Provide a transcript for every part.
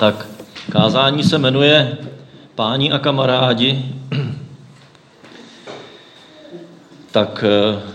Tak kázání se jmenuje Páni a kamarádi. Tak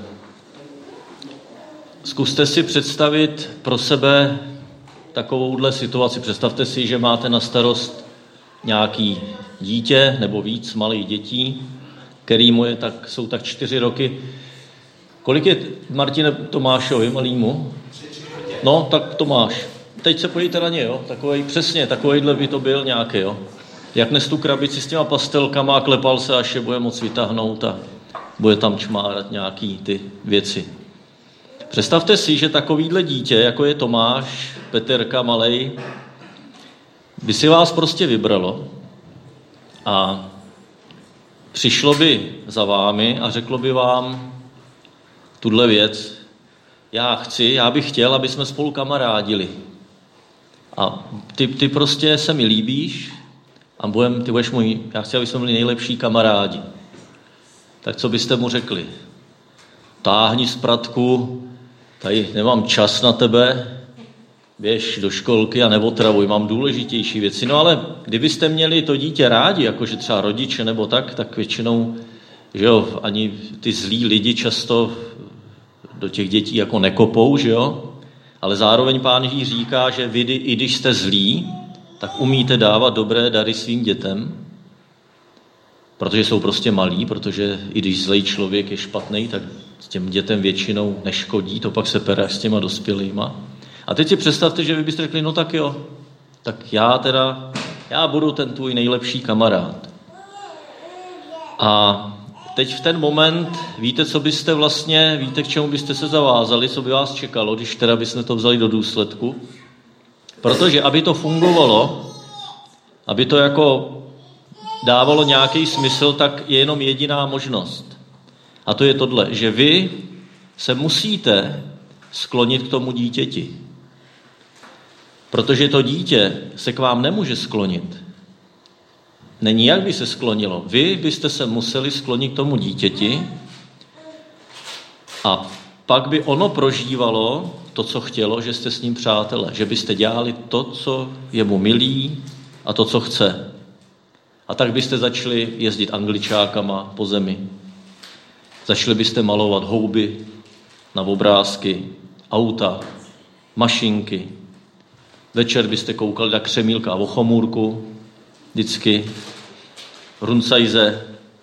zkuste si představit pro sebe takovouhle situaci. Představte si, že máte na starost nějaký dítě nebo víc malých dětí, který mu jsou tak 4 roky. Kolik je, Martine, Tomášovi malýmu? No, tak Tomáš. Teď se podívejte na ně, jo? Takovejhle by to byl nějaký, jo? Jak nes tu krabici s těma pastelkama a klepal se, až je bude moc vytáhnout a bude tam čmárat nějaký ty věci. Představte si, že takovýhle dítě, jako je Tomáš, Peterka malej, by si vás prostě vybralo a přišlo by za vámi a řeklo by vám tuhle věc: já bych chtěl, aby jsme spolu kamarádili. A ty prostě se mi líbíš a ty budeš můj, já chci, aby jsme byli nejlepší kamarádi. Tak co byste mu řekli? Táhni z pratku, tady nemám čas na tebe, běž do školky a neotravuj, mám důležitější věci. No ale kdybyste měli to dítě rádi, jakože třeba rodiče nebo tak většinou, že jo, ani ty zlí lidi často do těch dětí jako nekopou, že jo, ale zároveň Pán Ježíš říká, že vy, i když jste zlí, tak umíte dávat dobré dary svým dětem, protože jsou prostě malí, protože i když zlej člověk je špatný, tak s těm dětem většinou neškodí, to pak se pere s těma dospělýma. A teď si představte, že vy byste řekli, no tak jo, tak já budu ten tvůj nejlepší kamarád. A teď v ten moment víte, k čemu byste se zavázali, co by vás čekalo, když teda byste to vzali do důsledku. Protože aby to fungovalo, aby to jako dávalo nějaký smysl, tak je jenom jediná možnost. A to je tohle, že vy se musíte sklonit k tomu dítěti. Protože to dítě se k vám nemůže sklonit. Není, jak by se sklonilo. Vy byste se museli sklonit k tomu dítěti a pak by ono prožívalo to, co chtělo, že jste s ním přátelé. Že byste dělali to, co je mu milý a to, co chce. A tak byste začali jezdit angličákama po zemi. Začali byste malovat houby na obrázky, auta, mašinky. Večer byste koukali na Křemílka a Vochomůrku, vždycky, Runcajze.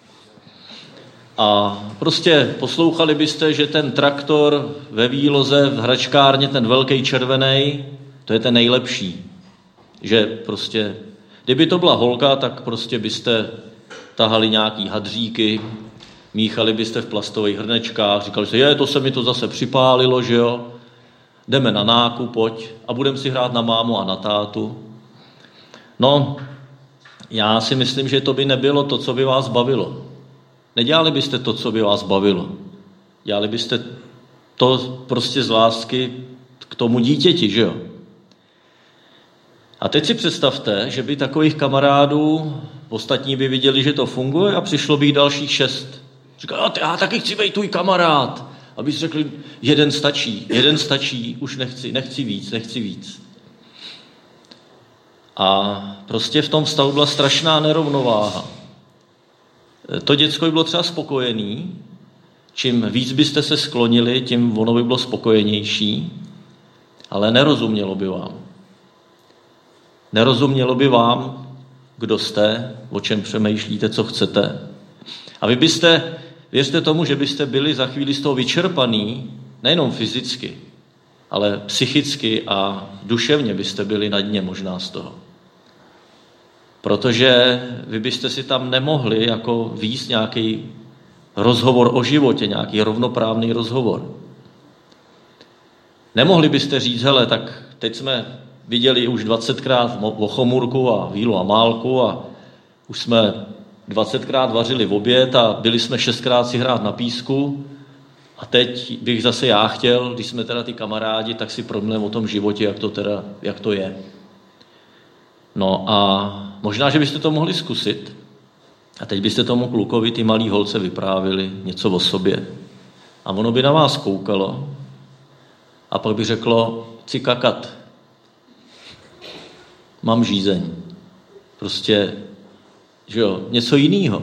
A prostě poslouchali byste, že ten traktor ve výloze v hračkárně, ten velký červený, to je ten nejlepší. Že prostě, kdyby to byla holka, tak prostě byste tahali nějaký hadříky, míchali byste v plastových hrnečkách, říkali jste, to se mi to zase připálilo, že jo, jdeme na nákup, pojď, a budeme si hrát na mámu a na tátu. No, já si myslím, že to by nebylo to, co by vás bavilo. Nedělali byste to, co by vás bavilo. Dělali byste to prostě z lásky k tomu dítěti, že jo. A teď si představte, že by takových kamarádů, ostatní by viděli, že to funguje a přišlo by jich dalších 6. Říkali, já taky chci být tvůj kamarád. Aby si řekli, jeden stačí, už nechci víc. A prostě v tom vztahu byla strašná nerovnováha. To děcko by bylo třeba spokojený, čím víc byste se sklonili, tím ono by bylo spokojenější, ale nerozumělo by vám. Nerozumělo by vám, kdo jste, o čem přemýšlíte, co chcete. A vy byste, věřte tomu, že byste byli za chvíli z toho vyčerpaný, nejenom fyzicky, ale psychicky a duševně byste byli na dně možná z toho. Protože vy byste si tam nemohli jako vést nějaký rozhovor o životě, nějaký rovnoprávný rozhovor. Nemohli byste říct, hele, tak teď jsme viděli už 20krát Vochomůrku a Vílu a Málku a už jsme 20krát vařili v oběd a byli jsme 6krát si hrát na písku a teď bych zase já chtěl, když jsme teda ty kamarádi, tak si promluvíme o tom životě, jak to je. No a možná, že byste to mohli zkusit a teď byste tomu klukovi, ty malý holce vyprávili něco o sobě. A ono by na vás koukalo a pak by řeklo, chci kakat. mám žízeň. Prostě, že jo, něco jiného.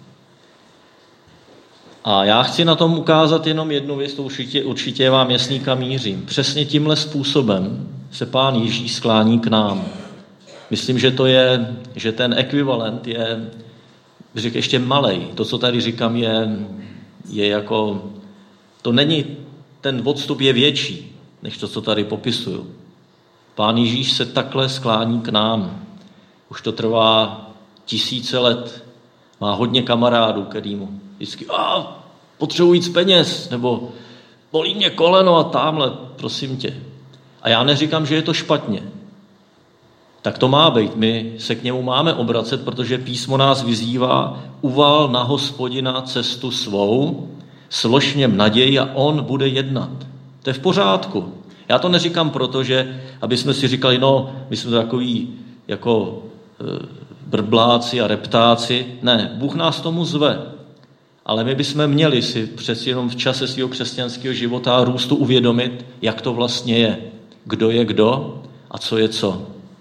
A já chci na tom ukázat jenom jednu věc, to určitě je vám jasný, kam mířím. Přesně tímhle způsobem se Pán Ježíš sklání k nám. Myslím, že ten ekvivalent je, řekl, ještě malej. To, co tady říkám, je jako, to není, ten odstup je větší, než to, co tady popisuju. Pán Ježíš se takhle sklání k nám. Už to trvá 1000 let. Má hodně kamarádů, který mu vždycky, potřebuji víc peněz, nebo bolí mě koleno a támhle, prosím tě. A já neříkám, že je to špatně. Tak to má být. My se k němu máme obracet, protože písmo nás vyzývá, uval na Hospodina cestu svou, slož v něm naději a on bude jednat. To je v pořádku. Já to neříkám proto, že aby jsme si říkali, my jsme takový jako brbláci a reptáci. Ne, Bůh nás tomu zve. Ale my bychom měli si přeci jenom v čase svého křesťanského života a růstu uvědomit, jak to vlastně je. Kdo je kdo a co je co.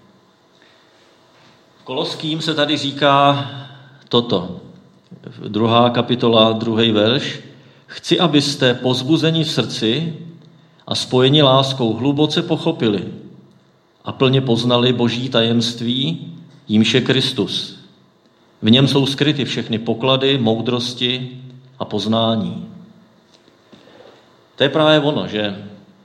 Koloským se tady říká toto. 2. kapitola, 2. verš. Chci, abyste povzbuzeni v srdci a spojeni láskou hluboce pochopili a plně poznali Boží tajemství, jímž je Kristus. V něm jsou skryty všechny poklady, moudrosti a poznání. To je právě ono, že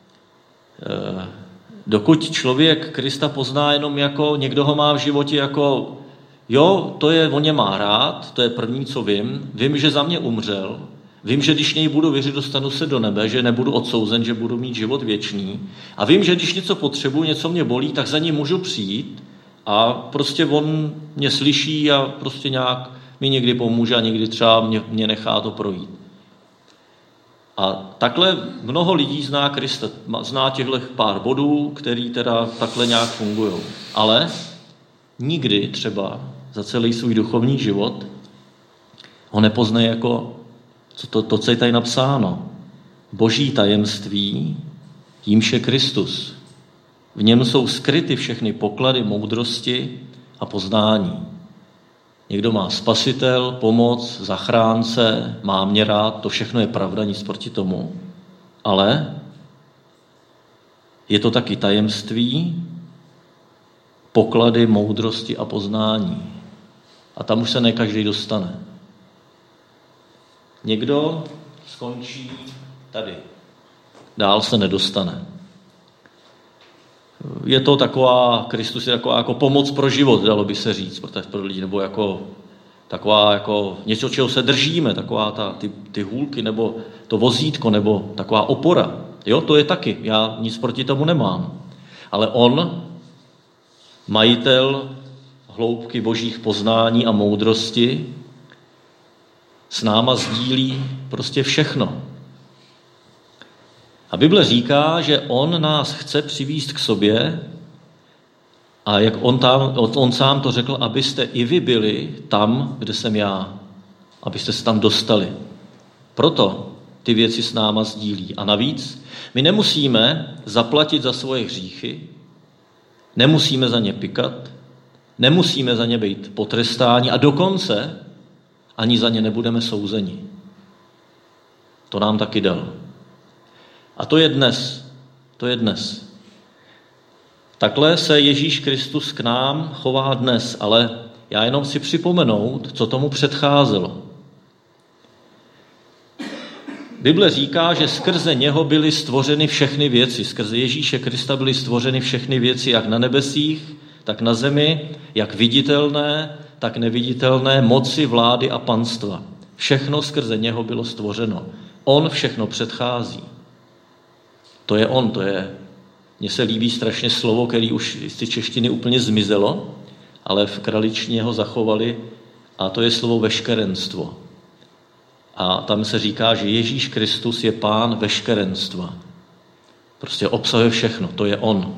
dokud člověk Krista pozná jenom jako, někdo ho má v životě jako, on mě má rád, to je první, co vím, že za mě umřel, vím, že když něj budu věřit, dostanu se do nebe, že nebudu odsouzen, že budu mít život věčný a vím, že když něco potřebuji, něco mě bolí, tak za ním můžu přijít a prostě on mě slyší a prostě nějak mi někdy pomůže a někdy třeba mě nechá to projít. A takhle mnoho lidí zná Krista, zná těchto pár bodů, který teda takhle nějak fungují. Ale nikdy třeba za celý svůj duchovní život ho nepozná jako co je tady napsáno. Boží tajemství, jímž je Kristus. V něm jsou skryty všechny poklady moudrosti a poznání. Někdo má spasitel, pomoc, zachránce, má mě rád, to všechno je pravda, nic proti tomu. Ale je to taky tajemství, poklady moudrosti a poznání. A tam už se ne každý dostane. Někdo skončí tady. Dál se nedostane. Je to Kristus je taková jako pomoc pro život, dalo by se říct, pro lidi, nebo taková jako něco, čeho se držíme, taková ty hůlky, nebo to vozítko, nebo taková opora. Jo, to je taky, já nic proti tomu nemám. Ale on, majitel hloubky božích poznání a moudrosti, s náma sdílí prostě všechno. A Bible říká, že on nás chce přivést k sobě a jak on sám to řekl, abyste i vy byli tam, kde jsem já. Abyste se tam dostali. Proto ty věci s náma sdílí. A navíc my nemusíme zaplatit za svoje hříchy, nemusíme za ně pikat, nemusíme za ně být potrestáni a dokonce ani za ně nebudeme souzeni. To nám taky dal. A to je dnes. Takhle se Ježíš Kristus k nám chová dnes, ale já jenom si připomenout, co tomu předcházelo. Bible říká, že skrze něho byly stvořeny všechny věci. Skrze Ježíše Krista byly stvořeny všechny věci, jak na nebesích, tak na zemi, jak viditelné, tak neviditelné, moci, vlády a panstva. Všechno skrze něho bylo stvořeno. On všechno předchází. To je on, mně se líbí strašně slovo, který už z té češtiny úplně zmizelo, ale v kraličtině ho zachovali, a to je slovo veškerenstvo. A tam se říká, že Ježíš Kristus je pán veškerenstva. Prostě obsahuje všechno, to je on.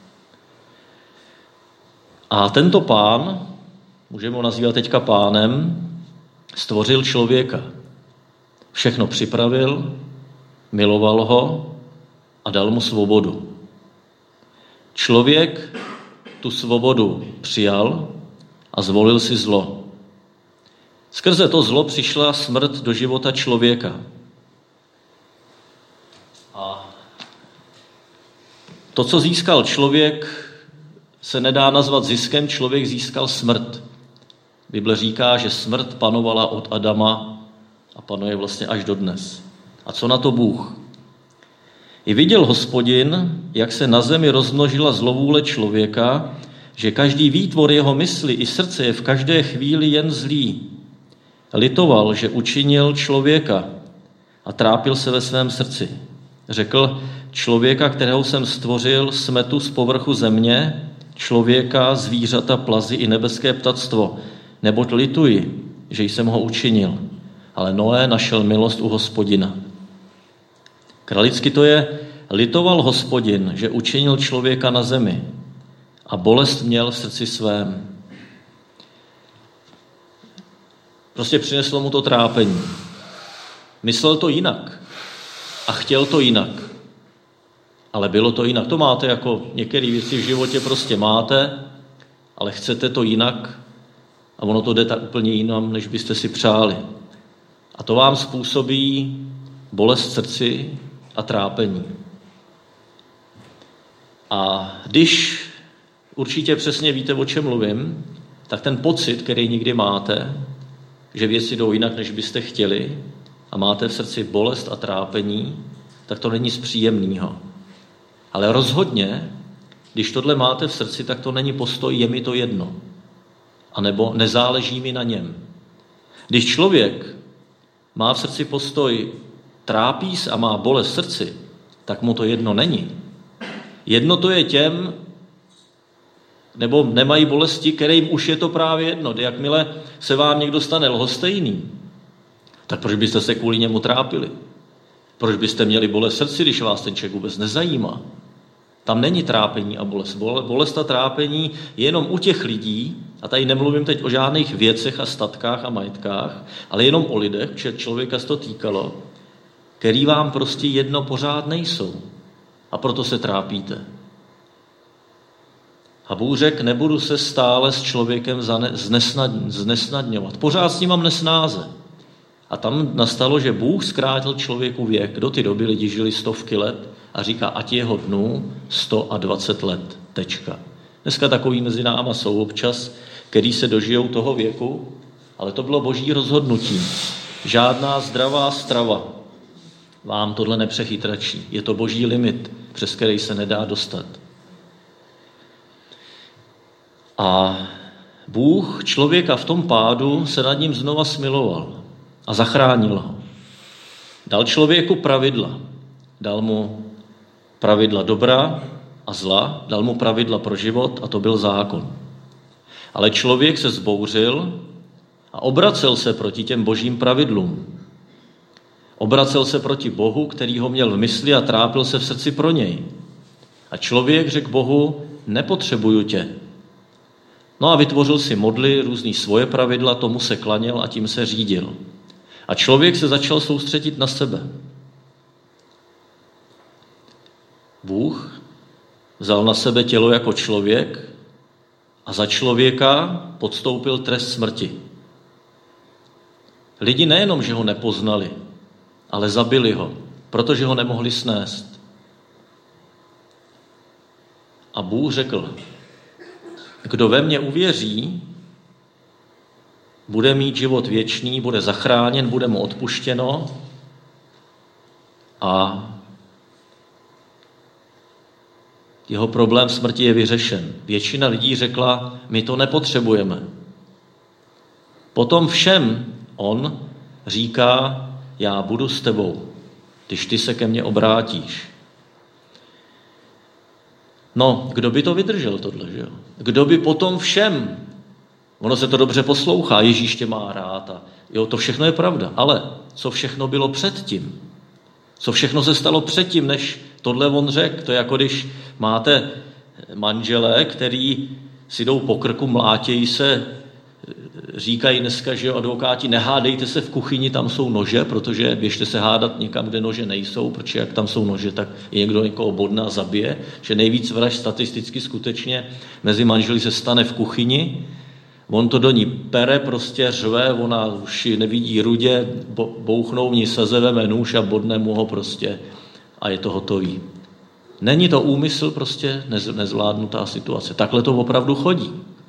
A tento pán, můžeme ho nazývat teďka pánem, stvořil člověka. Všechno připravil, miloval ho a dal mu svobodu. Člověk tu svobodu přijal a zvolil si zlo. Skrze to zlo přišla smrt do života člověka. A to, co získal člověk, se nedá nazvat ziskem, člověk získal smrt. Bible říká, že smrt panovala od Adama a panuje vlastně až dodnes. A co na to Bůh? I viděl Hospodin, jak se na zemi rozmnožila zlovůle člověka, že každý výtvor jeho mysli i srdce je v každé chvíli jen zlý. Litoval, že učinil člověka a trápil se ve svém srdci. Řekl, člověka, kterého jsem stvořil, smetu z povrchu země, člověka, zvířata, plazy i nebeské ptactvo, neboť lituji, že jsem ho učinil. Ale Noé našel milost u Hospodina. Kralicky to je, litoval Hospodin, že učinil člověka na zemi a bolest měl v srdci svém. Prostě přineslo mu to trápení. Myslel to jinak a chtěl to jinak. Ale bylo to jinak. To máte jako některé věci v životě prostě máte, ale chcete to jinak a ono to jde tak úplně jinam, než byste si přáli. A to vám způsobí bolest srdci a trápení. A když určitě přesně víte, o čem mluvím, tak ten pocit, který někdy máte, že věci jdou jinak, než byste chtěli a máte v srdci bolest a trápení, tak to není z příjemného. Ale rozhodně, když tohle máte v srdci, tak to není postoj, je mi to jedno. A nebo nezáleží mi na něm. Když člověk má v srdci postoj trápí se a má bolest v srdci, tak mu to jedno není. Jedno to je těm, nebo nemají bolesti, kterým už je to právě jedno. Jakmile se vám někdo stane lhostejný, tak proč byste se kvůli němu trápili? Proč byste měli bolest v srdci, když vás ten člověk vůbec nezajímá? Tam není trápení a bolest. Bolest a trápení je jenom u těch lidí, a tady nemluvím teď o žádných věcech a statkách a majetkách, ale jenom o lidech, že člověka se to týkalo, který vám prostě jedno pořád nejsou. A proto se trápíte. A Bůh řekl, nebudu se stále s člověkem znesnadňovat. Pořád s ním mám nesnáze. A tam nastalo, že Bůh zkrátil člověku věk. Do té doby lidi žili 100 let a říká, ať jeho dnů 120 let. Tečka. Dneska takový mezi náma jsou občas, který se dožijou toho věku, ale to bylo boží rozhodnutí. Žádná zdravá strava vám tohle nepřechytračí. Je to boží limit, přes který se nedá dostat. A Bůh člověka v tom pádu se nad ním znova smiloval a zachránil ho. Dal člověku pravidla. Dal mu pravidla dobra a zla, dal mu pravidla pro život a to byl zákon. Ale člověk se zbouřil a obracel se proti těm božím pravidlům. Obracel se proti Bohu, který ho měl v mysli a trápil se v srdci pro něj. A člověk řekl Bohu, nepotřebuju tě. No a vytvořil si modly, různý svoje pravidla, tomu se klaněl a tím se řídil. A člověk se začal soustředit na sebe. Bůh vzal na sebe tělo jako člověk a za člověka podstoupil trest smrti. Lidi nejenom, že ho nepoznali, ale zabili ho, protože ho nemohli snést. A Bůh řekl, kdo ve mně uvěří, bude mít život věčný, bude zachráněn, bude mu odpuštěno a jeho problém smrti je vyřešen. Většina lidí řekla, my to nepotřebujeme. Potom všem on říká, já budu s tebou, když ty se ke mně obrátíš. No, kdo by to vydržel tohle, že jo? Kdo by potom všem, ono se to dobře poslouchá, Ježíš tě má rád a jo, to všechno je pravda, ale co všechno bylo předtím? Co všechno se stalo předtím, než tohle on řekl? To je jako když máte manželé, který si jdou po krku, mlátějí se říkají dneska, že advokáti, nehádejte se v kuchyni, tam jsou nože, protože běžte se hádat někam, kde nože nejsou, protože jak tam jsou nože, tak je někdo někoho bodne a zabije, že nejvíc vražd statisticky skutečně mezi manželi se stane v kuchyni. On to do ní pere, prostě řve, ona už nevidí rudě, bouchnou v ní slze, veme nůž a bodne mu ho prostě a je to hotový. Není to úmysl, prostě nezvládnutá situace. Takhle to opravdu chodí.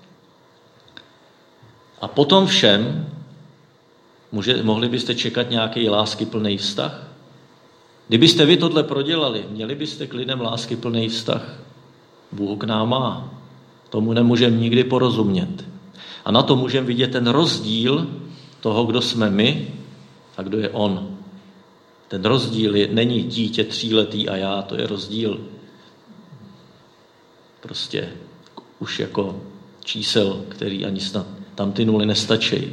A potom všem mohli byste čekat nějaký láskyplný vztah? Kdybyste vy tohle prodělali, měli byste k lidem láskyplný vztah? Bůh k nám má. Tomu nemůžeme nikdy porozumět. A na to můžeme vidět ten rozdíl toho, kdo jsme my a kdo je on. Ten rozdíl není dítě 3letý a já, to je rozdíl prostě už jako čísel, který ani snad tam ty nuly nestačí.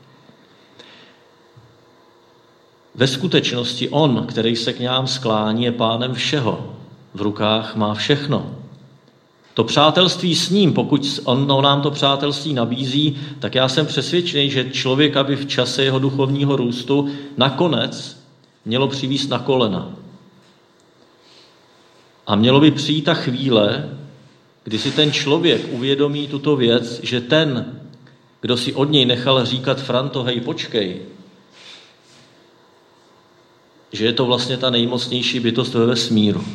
Ve skutečnosti on, který se k nám sklání, je pánem všeho. V rukách má všechno. To přátelství s ním, pokud on nám to přátelství nabízí, tak já jsem přesvědčený, že člověk, aby v čase jeho duchovního růstu nakonec mělo přivést na kolena. A mělo by přijít ta chvíle, kdy si ten člověk uvědomí tuto věc, že ten, kdo si od něj nechal říkat Franto, hej, počkej, že je to vlastně ta nejmocnější bytost ve vesmíru.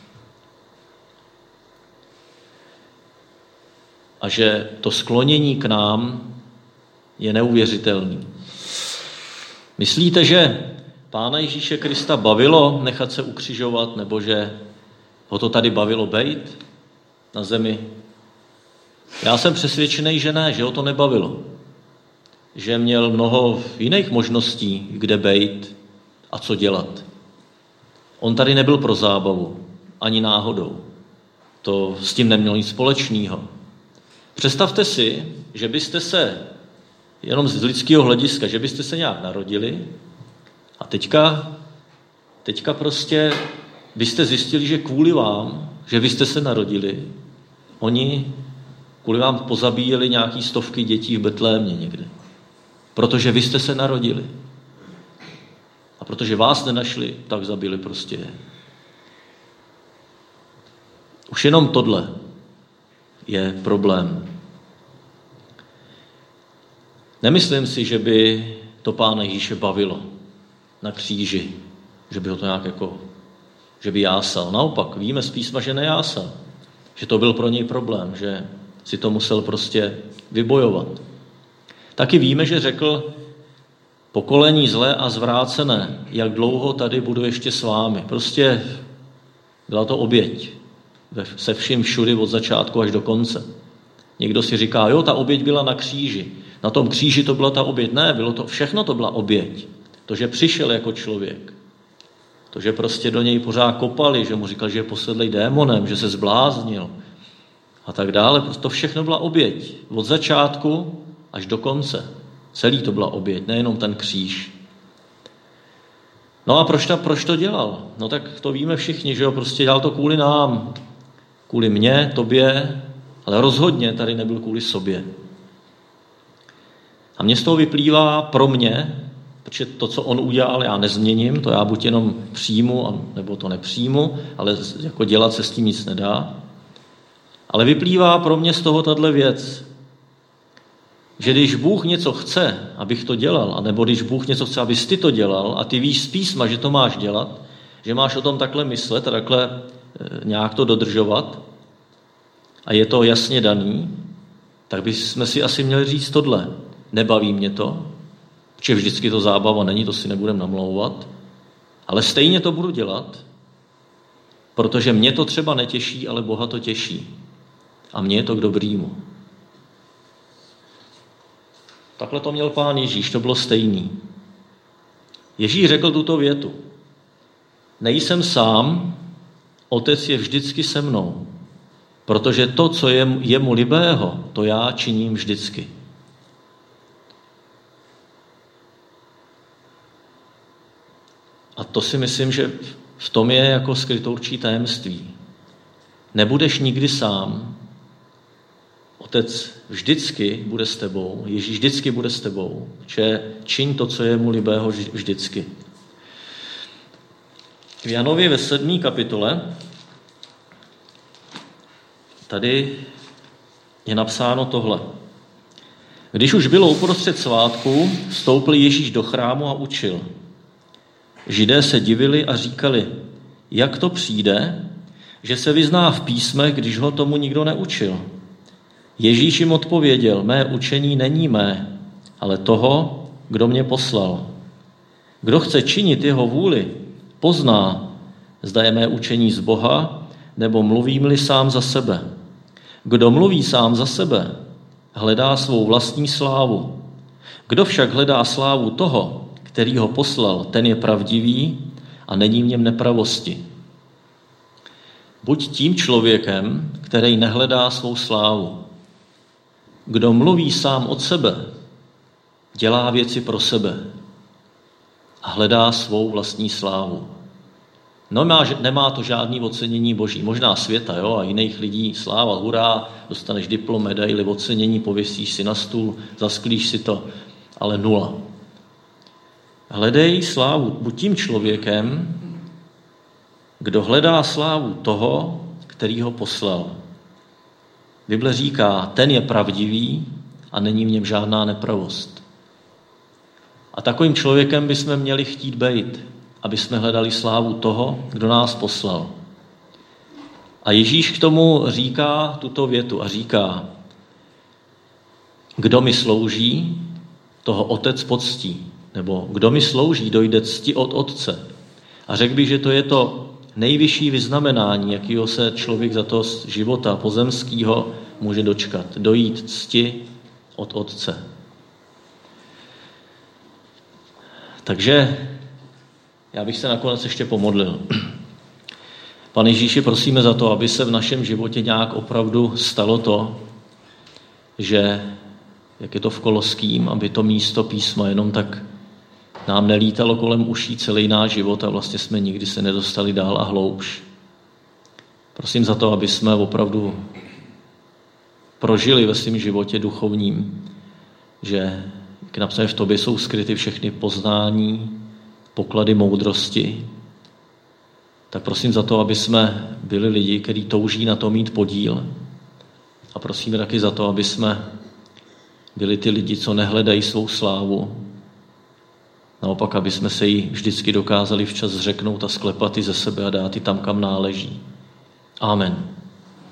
A že to sklonění k nám je neuvěřitelný. Myslíte, že Pána Ježíše Krista bavilo nechat se ukřižovat, nebo že ho to tady bavilo bejt na zemi? Já jsem přesvědčený, že ne, že ho to nebavilo. Že měl mnoho jiných možností, kde bejt a co dělat. On tady nebyl pro zábavu, ani náhodou. To s tím nemělo nic společného. Představte si, že byste se, jenom z lidského hlediska, že byste se nějak narodili a teďka prostě byste zjistili, že kvůli vám, že vy jste se narodili, oni kvůli vám pozabíjeli nějaký stovky dětí v Betlémě někde. Protože vy jste se narodili. A protože vás nenašli, tak zabili prostě je. Už jenom tohle je problém. Nemyslím si, že by to Pána Ježíše bavilo na kříži, že by ho to nějak jako, že by jásal. Naopak, víme z písma, že nejásal. Že to byl pro něj problém, že si to musel prostě vybojovat. Taky víme, že řekl, pokolení zlé a zvrácené, jak dlouho tady budu ještě s vámi. Prostě byla to oběť. Se vším všudy od začátku až do konce. Někdo si říká, jo, ta oběť byla na kříži. Na tom kříži to byla ta oběť. Ne, všechno to byla oběť. To, že přišel jako člověk. To, že prostě do něj pořád kopali, že mu říkal, že je posedlej démonem, že se zbláznil a tak dále. Prostě to všechno byla oběť. Od začátku až do konce. Celý to byla oběť, nejenom ten kříž. No a proč to dělal? No tak to víme všichni, že jo, prostě dělal to kvůli nám. Kvůli mně, tobě, ale rozhodně tady nebyl kvůli sobě. A mně z toho vyplývá pro mě, protože to, co on udělal, já nezměním, to já buď jenom přijmu, nebo to nepřijmu, ale jako dělat se s tím nic nedá. Ale vyplývá pro mě z toho tato věc, že když Bůh něco chce, abych to dělal, anebo když Bůh něco chce, abys ty to dělal a ty víš z písma, že to máš dělat, že máš o tom takhle myslet a takhle nějak to dodržovat a je to jasně daný, tak bychom si asi měli říct tohle. Nebaví mě to, protože vždycky to zábava není, to si nebudem namlouvat, ale stejně to budu dělat, protože mě to třeba netěší, ale Boha to těší. A mě je to k dobrýmu. Takhle to měl Pán Ježíš, to bylo stejný. Ježíš řekl tuto větu. Nejsem sám, Otec je vždycky se mnou, protože to, co je mu libého, to já činím vždycky. A to si myslím, že v tom je jako skryto určitý tajemství. Nebudeš nikdy sám, Otec vždycky bude s tebou, Ježíš vždycky bude s tebou, že čiň to, co je mu libého vždycky. V Janově ve 7. kapitole tady je napsáno tohle. Když už bylo uprostřed svátku, vstoupil Ježíš do chrámu a učil. Židé se divili a říkali, jak to přijde, že se vyzná v písmech, když ho tomu nikdo neučil. Ježíš jim odpověděl, mé učení není mé, ale toho, kdo mě poslal. Kdo chce činit jeho vůli, pozná, zda je mé učení z Boha, nebo mluvím-li sám za sebe. Kdo mluví sám za sebe, hledá svou vlastní slávu. Kdo však hledá slávu toho, který ho poslal, ten je pravdivý a není v něm nepravosti. Buď tím člověkem, který nehledá svou slávu. Kdo mluví sám od sebe, dělá věci pro sebe a hledá svou vlastní slávu. No, nemá to žádný ocenění boží. Možná světa, jo, a jiných lidí, sláva, hurá, dostaneš diplom, medaili, ocenění, pověsíš si na stůl, zasklíš si to, ale nula. Hledej slávu, buď tím člověkem, kdo hledá slávu toho, který ho poslal. Bible říká, ten je pravdivý a není v něm žádná nepravost. A takovým člověkem bychom měli chtít být, aby jsme hledali slávu toho, kdo nás poslal. A Ježíš k tomu říká tuto větu a říká, kdo mi slouží, toho Otec poctí, nebo kdo mi slouží, dojde cti od Otce. A řekl bych, že to je to nejvyšší vyznamenání, jakýho se člověk za to života pozemského může dočkat. Dojít cti od Otce. Takže já bych se nakonec ještě pomodlil. Pane Ježíši, prosíme za to, aby se v našem životě nějak opravdu stalo to, že, jak je to v Koloským, aby to místo písma jenom tak nám nelítalo kolem uší celý náš život a vlastně jsme nikdy se nedostali dál a hloubš. Prosím za to, aby jsme opravdu prožili ve svém životě duchovním, že, jak napsané v tobě, jsou skryty všechny poznání, poklady moudrosti. Tak prosím za to, aby jsme byli lidi, kteří touží na to mít podíl. A prosíme taky za to, aby jsme byli ty lidi, co nehledají svou slávu. Naopak, aby jsme se jí vždycky dokázali včas zřeknout a sklepat ji ze sebe a dát ji tam, kam náleží. Amen.